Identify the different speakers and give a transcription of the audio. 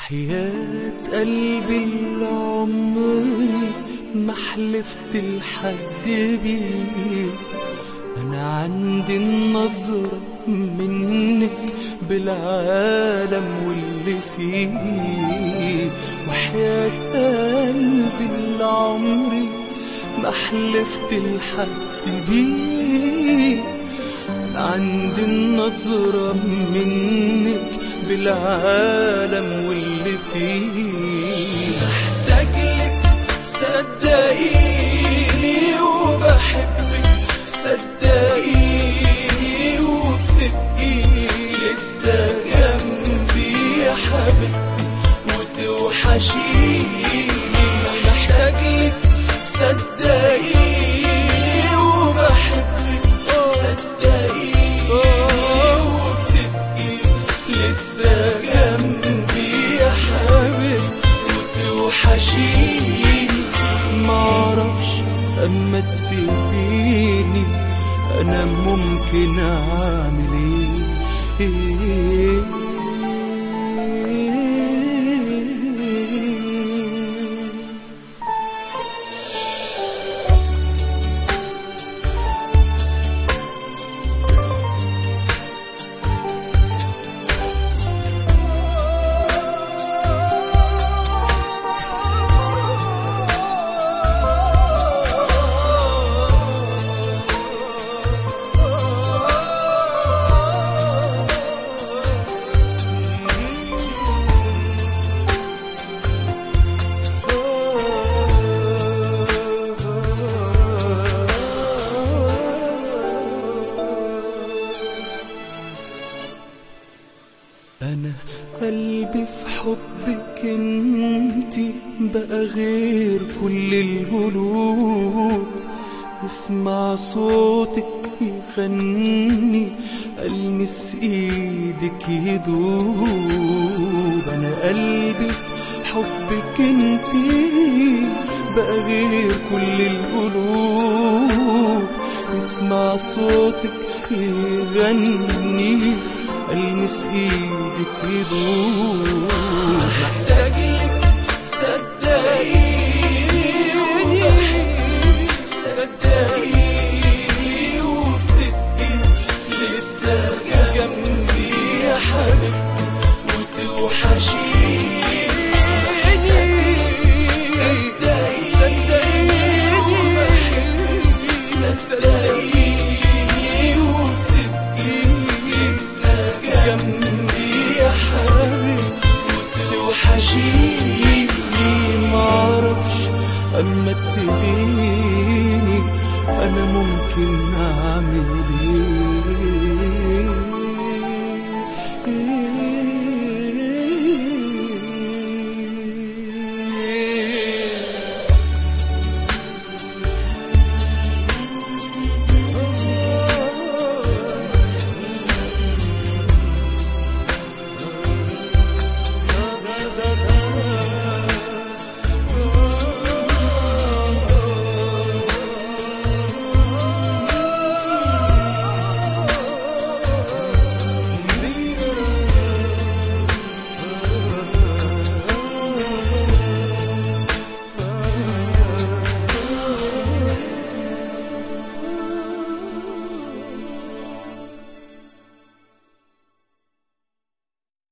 Speaker 1: وحياة قلبي اللي عمري ما حلفت لحد بيه، أنا عندي النظرة منك بالعالم واللي فيه. وحياة قلبي اللي عمري ما حلفت لحد بيه، أنا عندي النظرة منك بالعالم واللي فيه. محتاجلك صدقيني وبحبك صدقيني، وبتبقي لسه جنبي يا حبيبتي وتوحشيني. محتاجلك صدقيني وبحبك صدقيني، وبتبقي لسه جنبي يا حبيبتي وتوحشيني. معرفش اما تسيبيني انا ممكن اعمل ايه. أنا قلبي في حبك انتي بقى غير كل القلوب، اسمع صوتك يغني ألمس ايدك يدوب. أنا قلبي في حبك انتي بقى غير كل القلوب، اسمع صوتك يغني ألمس ايدك يدوب. محتاجلك صدقيني صدقيني، وبتبقي لسه جنبي يا حبيبتي وتوحشيني. صدقيني صدقيني، وبتبقي لسه جنبي يا حبيبتي وتوحشيني. معرفش اما تسيبيني انا ممكن اعمل ايه.